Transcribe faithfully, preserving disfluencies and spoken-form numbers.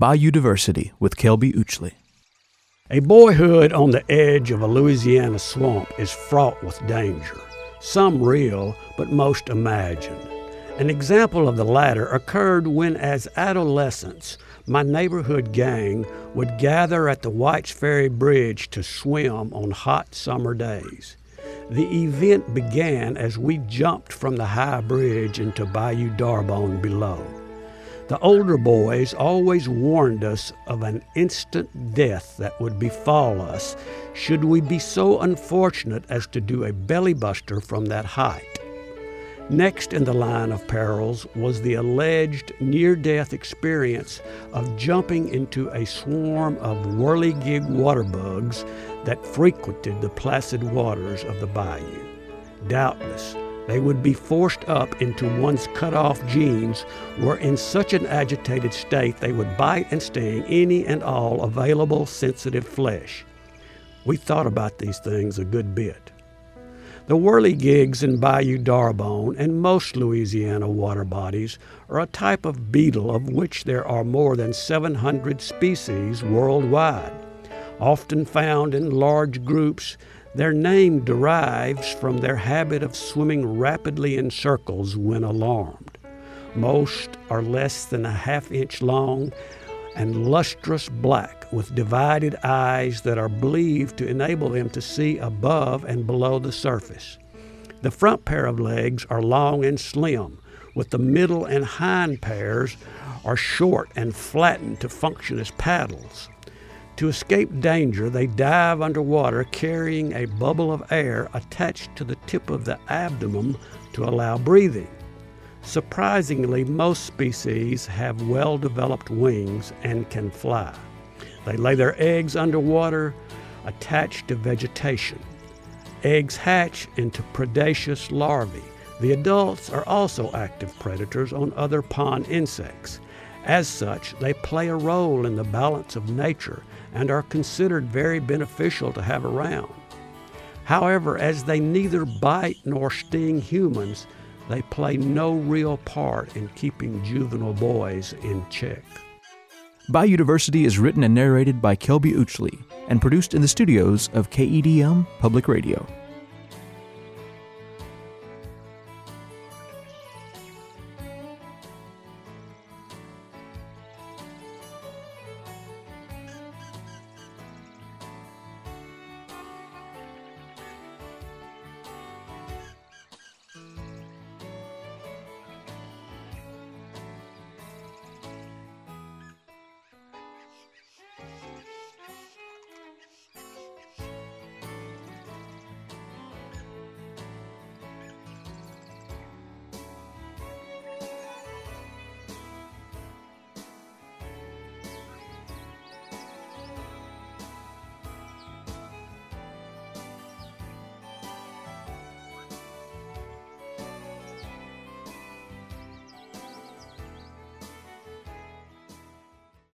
Biodiversity with Kelby Uchley. A boyhood on the edge of a Louisiana swamp is fraught with danger, some real, but most imagined. An example of the latter occurred when, as adolescents, my neighborhood gang would gather at the Whites Ferry Bridge to swim on hot summer days. The event began as we jumped from the high bridge into Bayou D'Arbonne below. The older boys always warned us of an instant death that would befall us should we be so unfortunate as to do a belly buster from that height. Next in the line of perils was the alleged near-death experience of jumping into a swarm of whirligig water bugs that frequented the placid waters of the bayou. Doubtless, they would be forced up into one's cut-off jeans, where in such an agitated state they would bite and sting any and all available sensitive flesh. We thought about these things a good bit. The whirligigs in Bayou D'Arbonne and most Louisiana water bodies are a type of beetle of which there are more than seven hundred species worldwide. Often found in large groups, their name derives from their habit of swimming rapidly in circles when alarmed. Most are less than a half inch long and lustrous black, with divided eyes that are believed to enable them to see above and below the surface. The front pair of legs are long and slim, with the middle and hind pairs are short and flattened to function as paddles. To escape danger, they dive underwater carrying a bubble of air attached to the tip of the abdomen to allow breathing. Surprisingly, most species have well-developed wings and can fly. They lay their eggs underwater, attached to vegetation. Eggs hatch into predaceous larvae. The adults are also active predators on other pond insects. As such, they play a role in the balance of nature and are considered very beneficial to have around. However, as they neither bite nor sting humans, they play no real part in keeping juvenile boys in check. Biodiversity is written and narrated by Kelby Uchley and produced in the studios of K E D M Public Radio.